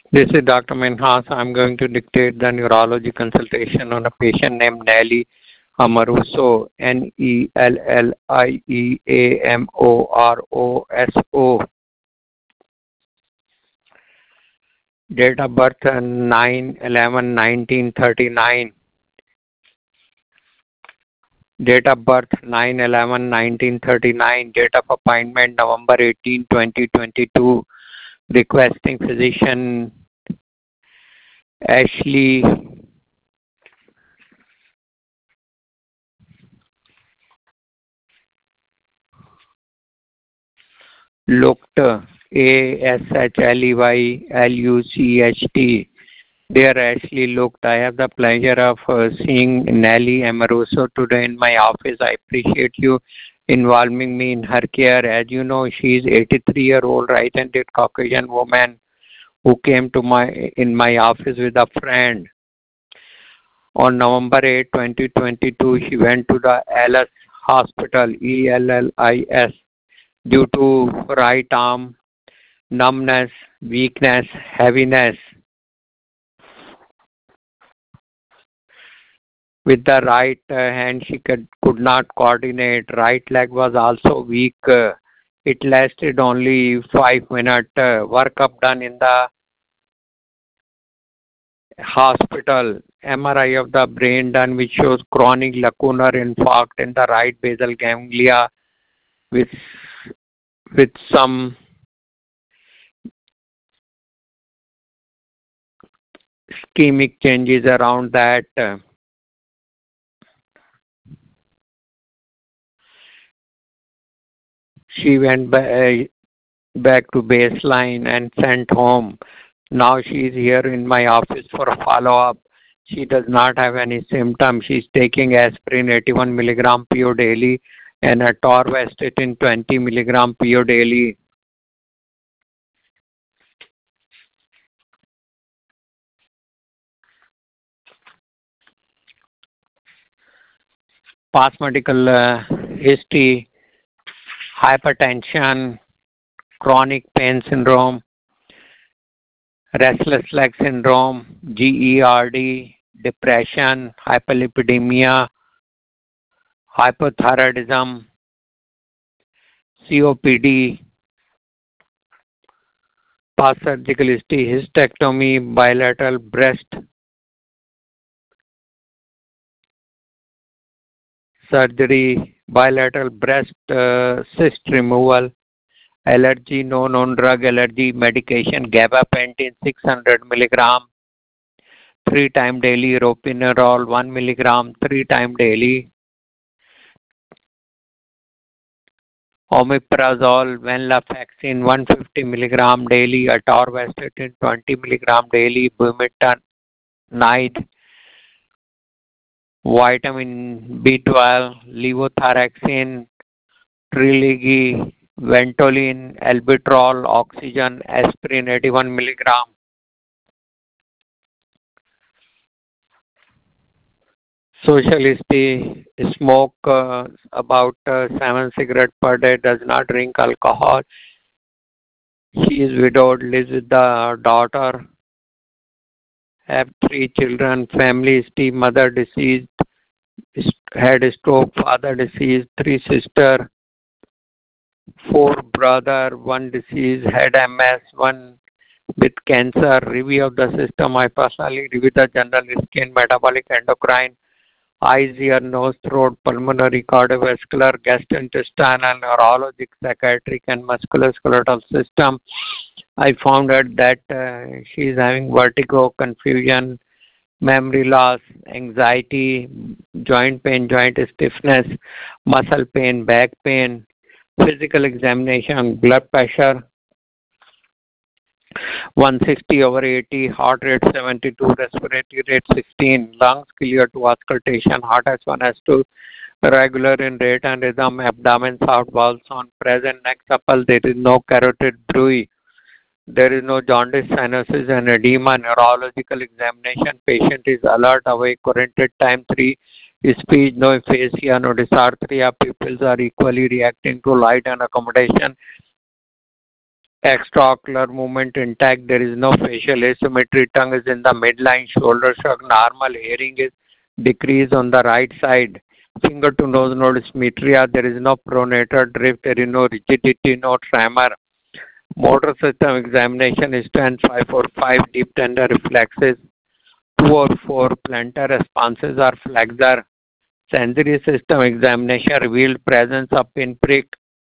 This is Dr. Minhas. I'm going to dictate the neurology consultation on a patient named Nellie Amaruso, Nellie Amoroso. Date of birth 9/11/1939. Date of birth 9/11/1939. Date of appointment November 18, 2022. Requesting physician Ashley Lucht, Ashleylucht. Dear Ashley Lucht, I have the pleasure of seeing Nellie Amaroso today in my office. I appreciate you involving me in her care. As you know, she is 83-year-old right-handed Caucasian woman who came to my office with a friend. On November 8, 2022, she went to the Ellis Hospital, ELLIS, due to right arm numbness, weakness, heaviness. With the right hand, she could not coordinate. Right leg was also weak. It lasted only 5 minutes. Workup done in the hospital. MRI of the brain done, which shows chronic lacunar infarct in the right basal ganglia with some ischemic changes around that. She went back to baseline and sent home. Now she is here in my office for a follow-up. She does not have any symptoms. She is taking aspirin 81 milligram PO daily and a atorvastatin 20 milligram PO daily. Past medical history: hypertension, chronic pain syndrome, restless leg syndrome, GERD, depression, hyperlipidemia, hypothyroidism, COPD, past surgical history: hysterectomy, bilateral breast surgery, bilateral breast cyst removal, allergy, no known drug allergy medication, gabapentin 600 milligram, 3 times daily, ropinirole 1 milligram, 3 times daily, omeprazole, venlafaxine 150 milligram daily, atorvastatin 20 milligram daily, bumetanide, vitamin B12, levothyroxine, Trilogy, Ventolin, Albuterol, oxygen, aspirin 81 milligram. Social history: smoke about 7 cigarettes per day, does not drink alcohol. She is widowed, lives with the daughter, have 3 children. Family history: mother deceased, had stroke, father deceased, 3 sisters, 4 brother, 1 deceased, had MS, 1 with cancer. Review of the system: I personally review the general skin, metabolic, endocrine, eyes, ear, nose, throat, pulmonary, cardiovascular, gastrointestinal, neurologic, psychiatric, and musculoskeletal system. I found out that she is having vertigo, confusion, memory loss, anxiety, joint pain, joint stiffness, muscle pain, back pain. Physical examination: blood pressure 160/80, heart rate 72, respiratory rate 16, lungs clear to auscultation, heart S1, S2, regular in rate and rhythm, abdomen soft, bowels on, present, neck supple, there is no carotid bruit, there is no jaundice, cyanosis and edema. Neurological examination: patient is alert, awake, oriented time 3, speech no, aphasia no, dysarthria, pupils are equally reacting to light and accommodation. Extraocular movement intact. There is no facial asymmetry. Tongue is in the midline. Shoulder shrug normal. Hearing is decreased on the right side. Finger to nose node symmetria. There is no pronator drift. There is no rigidity, no tremor. Motor system examination is 10, 5 or 5 deep tender reflexes. 2 or 4 plantar responses are flexor. Sensory system examination revealed presence of pinprick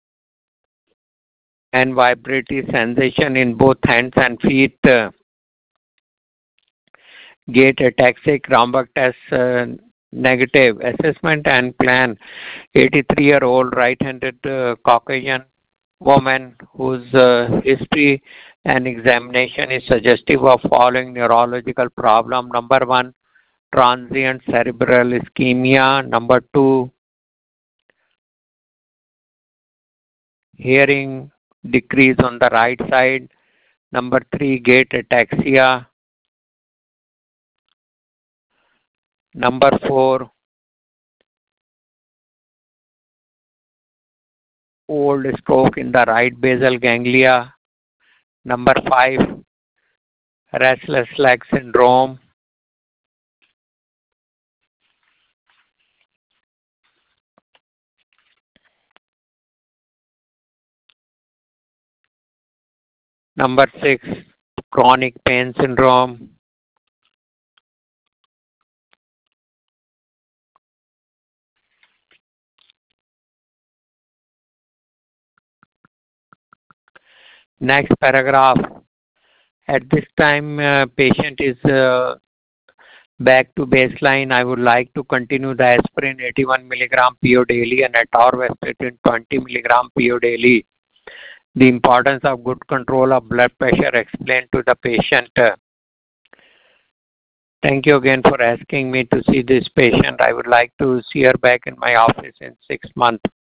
and vibratory sensation in both hands and feet. Gait ataxic, Rambach test negative. Assessment and plan. 83-year-old right-handed Caucasian woman whose history and examination is suggestive of following neurological problem. Number 1, transient cerebral ischemia. Number 2, hearing decrease on the right side. Number 3, gait ataxia. Number 4, old stroke in the right basal ganglia. Number 5, restless leg syndrome. Number 6, chronic pain syndrome. Next paragraph. At this time, patient is back to baseline. I would like to continue the aspirin 81 milligram PO daily and atorvastatin 20 milligram PO daily. The importance of good control of blood pressure explained to the patient. Thank you again for asking me to see this patient. I would like to see her back in my office in 6 months.